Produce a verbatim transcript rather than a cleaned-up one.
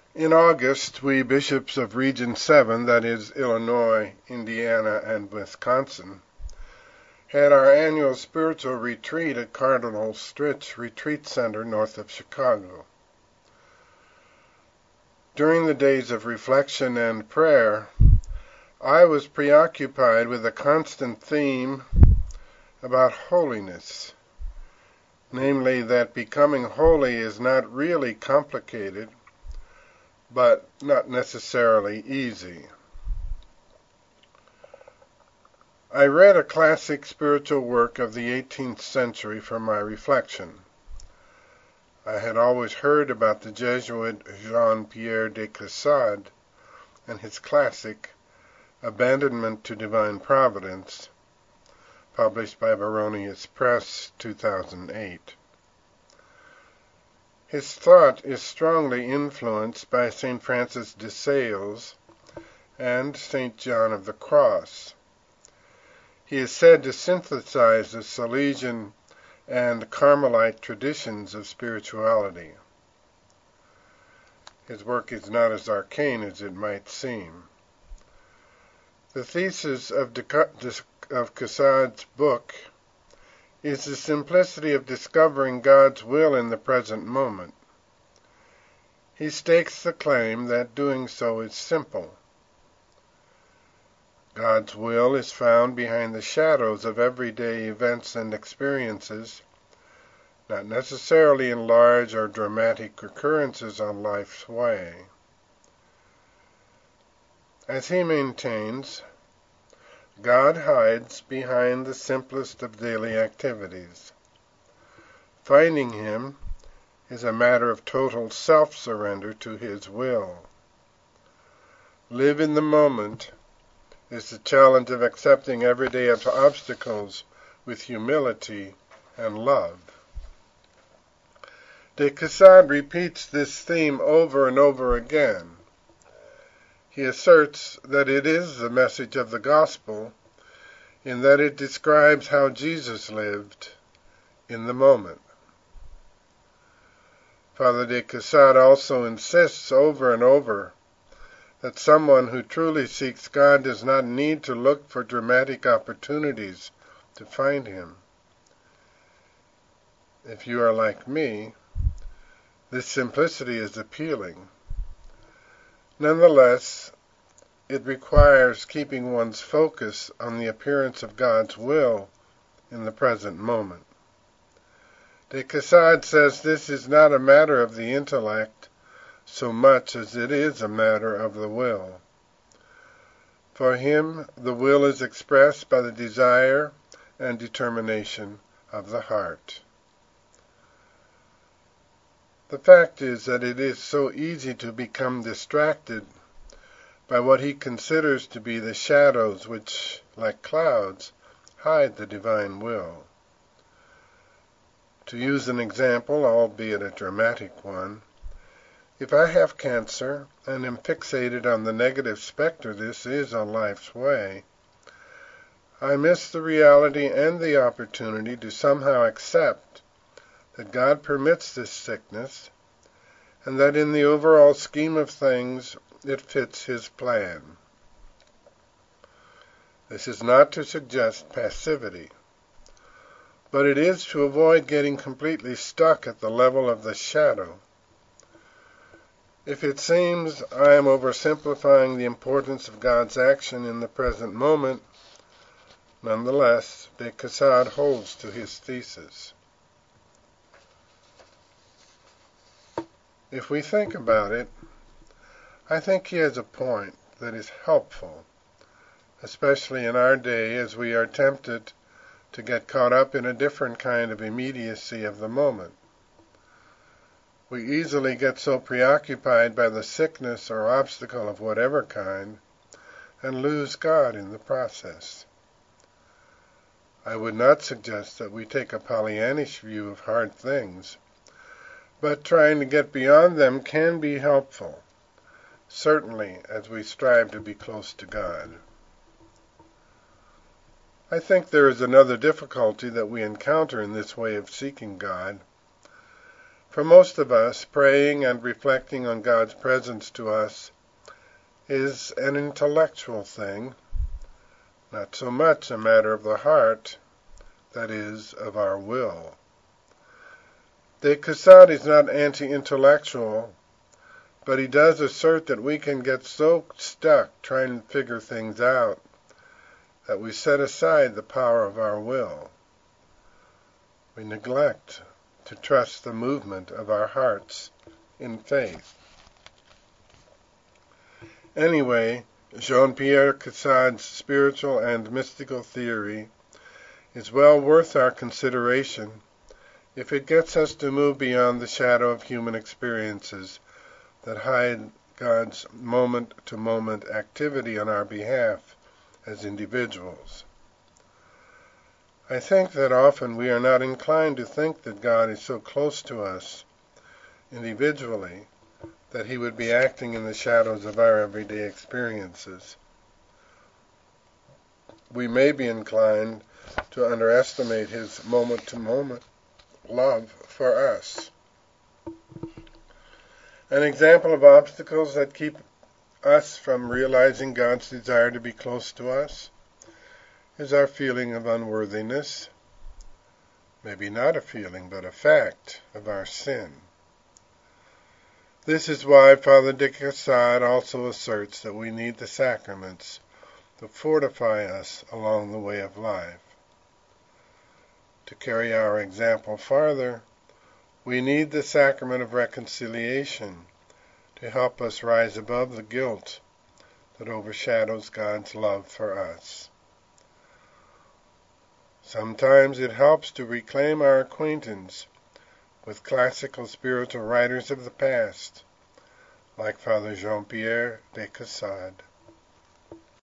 In August, we bishops of Region seven, that is, Illinois, Indiana, and Wisconsin, had our annual spiritual retreat at Cardinal Stritch Retreat Center north of Chicago. During the days of reflection and prayer, I was preoccupied with a constant theme about holiness, namely that becoming holy is not really complicated, but not necessarily easy. I read a classic spiritual work of the eighteenth century for my reflection. I had always heard about the Jesuit Jean-Pierre de Caussade and his classic Abandonment to Divine Providence, published by Baronius Press, two thousand eight. His thought is strongly influenced by Saint Francis de Sales and Saint John of the Cross. He is said to synthesize the Salesian and Carmelite traditions of spirituality. His work is not as arcane as it might seem. The thesis of, de, of Caussade's book is the simplicity of discovering God's will in the present moment. He stakes the claim that doing so is simple. God's will is found behind the shadows of everyday events and experiences, not necessarily in large or dramatic occurrences on life's way. As he maintains, God hides behind the simplest of daily activities. Finding him is a matter of total self-surrender to his will. Live in the moment is the challenge of accepting everyday obstacles with humility and love. De Caussade repeats this theme over and over again. He asserts that it is the message of the gospel in that it describes how Jesus lived in the moment. Father de Caussade also insists over and over that someone who truly seeks God does not need to look for dramatic opportunities to find him. If you are like me, this simplicity is appealing. Nonetheless, it requires keeping one's focus on the appearance of God's will in the present moment. De Caussade says this is not a matter of the intellect so much as it is a matter of the will. For him, the will is expressed by the desire and determination of the heart. The fact is that it is so easy to become distracted by what he considers to be the shadows which, like clouds, hide the divine will. To use an example, albeit a dramatic one, if I have cancer and am fixated on the negative specter this is on life's way, I miss the reality and the opportunity to somehow accept that God permits this sickness, and that in the overall scheme of things it fits his plan. This is not to suggest passivity, but it is to avoid getting completely stuck at the level of the shadow. If it seems I am oversimplifying the importance of God's action in the present moment, nonetheless, de Caussade holds to his thesis. If we think about it, I think he has a point that is helpful, especially in our day as we are tempted to get caught up in a different kind of immediacy of the moment. We easily get so preoccupied by the sickness or obstacle of whatever kind and lose God in the process. I would not suggest that we take a Pollyannish view of hard things, but trying to get beyond them can be helpful, certainly as we strive to be close to God. I think there is another difficulty that we encounter in this way of seeking God. For most of us, praying and reflecting on God's presence to us is an intellectual thing, not so much a matter of the heart, that is, of our will. De Caussade is not anti-intellectual, but he does assert that we can get so stuck trying to figure things out that we set aside the power of our will. We neglect to trust the movement of our hearts in faith. Anyway, Jean-Pierre Caussade's spiritual and mystical theory is well worth our consideration if it gets us to move beyond the shadow of human experiences that hide God's moment-to-moment activity on our behalf as individuals. I think that often we are not inclined to think that God is so close to us individually that he would be acting in the shadows of our everyday experiences. We may be inclined to underestimate his moment-to-moment love for us. An example of obstacles that keep us from realizing God's desire to be close to us is our feeling of unworthiness, maybe not a feeling, but a fact of our sin. This is why Father de Caussade also asserts that we need the sacraments to fortify us along the way of life. To carry our example farther, we need the sacrament of reconciliation to help us rise above the guilt that overshadows God's love for us. Sometimes it helps to reclaim our acquaintance with classical spiritual writers of the past, like Father Jean-Pierre de Caussade.